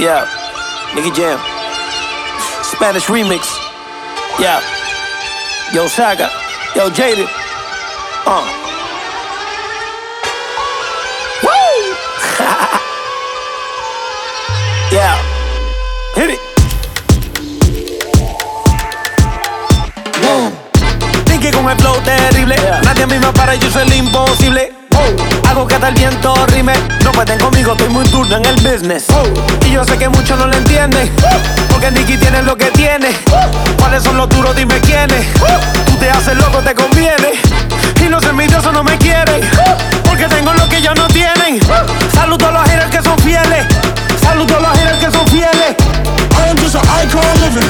Yeah, Nicky Jam. Spanish remix. Yeah. Yo, Saga. Yo, Jaded. Woo! Yeah. Hit it. Nicky con el flow terrible. Nadie a mí me para, yo soy el imposible. Hago que hasta el viento rime. No pueden conmigo, estoy muy duro en el business. Y yo sé que muchos no lo entienden, porque Nicky tiene lo que tiene. ¿Cuáles son los duros? Dime quiénes. Tú te haces loco, te conviene. Y los envidiosos no me quieren, porque tengo lo que ellos no tienen. Saludo a los haters que son fieles. Saludo a los haters que son fieles. I am just an icon living.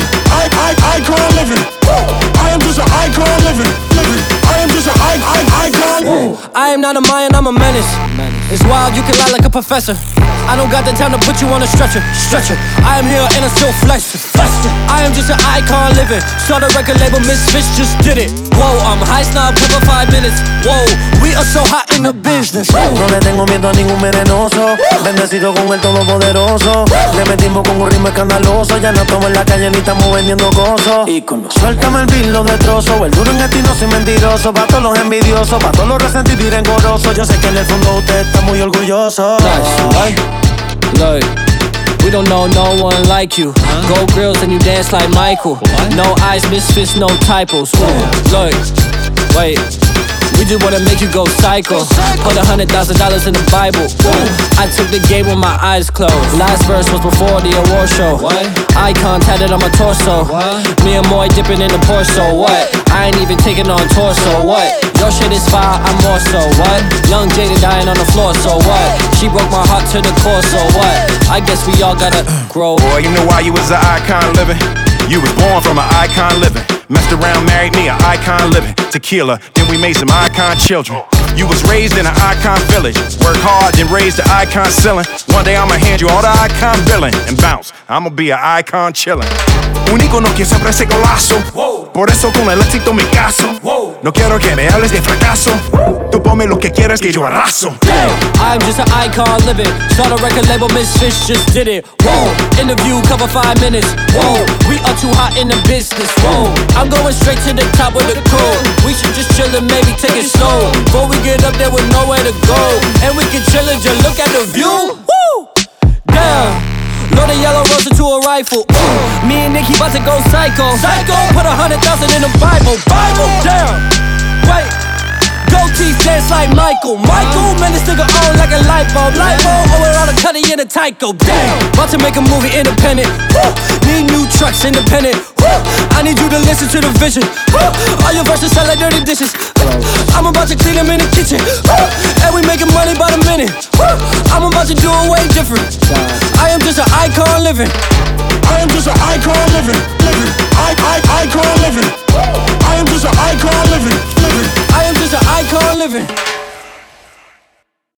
Icon living. I am just an icon living. I am just an icon. I am not a Mayan, I'm a menace. It's wild, you can lie like a professor. I don't got the time to put you on a stretcher. I am here and I'm still flexing. I am just an icon living. Start a record label, Misfits just did it. Whoa, I'm high snob, cover 5 minutes. Whoa, we are so hot in the business. No le tengo miedo a ningún venenoso. Bendecido con el todopoderoso. Le metimos con un ritmo escandaloso. Ya no estamos en la calle ni estamos vendiendo cosas. Suéltame el beat, lo destrozo. El duro en el no soy mentiroso. Pa' todos los envidiosos, pa' todos los resentidos y rencorosos. Yo sé que en el fondo usted está muy orgulloso. Look, we don't know no one like you. Gold grills and you dance like Michael. No eyes, misfits, no typos. Look, wait. We just wanna make you go psycho. Put $100,000 in the Bible. I took the game with my eyes closed. Last verse was before the award show. Icon tatted on my torso. Me and Moy dipping in the Porsche. What? I ain't even taking on tour. So what? Your shit is fire, I'm more so. What? Young Jada dying on the floor. So what? She broke my heart to the core. So what? I guess we all gotta grow. Boy, you know why you was an icon living? You was born from an icon living. Messed around, married me, an icon living. Tequila, then we made some icon children. You was raised in an icon village. Work hard, then raised the icon ceiling. One day I'ma hand you all the icon billing and bounce. I'ma be an icon chillin'. Un icono que siempre se golazo. Por eso con el éxito mi caso. No quiero que me hables de fracaso. Tú ponme lo que quieras que yo arraso. I'm just an icon living. Start a record label, Misfits just did it. Whoa, interview cover 5 minutes. Whoa, we are too hot in the business. Whoa, I'm going straight to the top with the crew. We should just chill and maybe take it slow. Before we get up there with nowhere to go, and we can chill and just look at the view. Woo! Damn. Load a yellow rose into a rifle. Me and Nicky about to go psycho. Put 100,000 in the Bible. Damn. Wait. Gold teeth dance like Michael. Man, this nigga on like a light bulb. Over all the cutty in a Tyco. Damn. About to make a movie independent. Need new trucks independent. I need you to listen to the vision. All your verses sound like dirty dishes. I'm about to clean them in the kitchen. And we making money by the minute. I'm about to do it way different. I am just an icon living. I am just an icon living.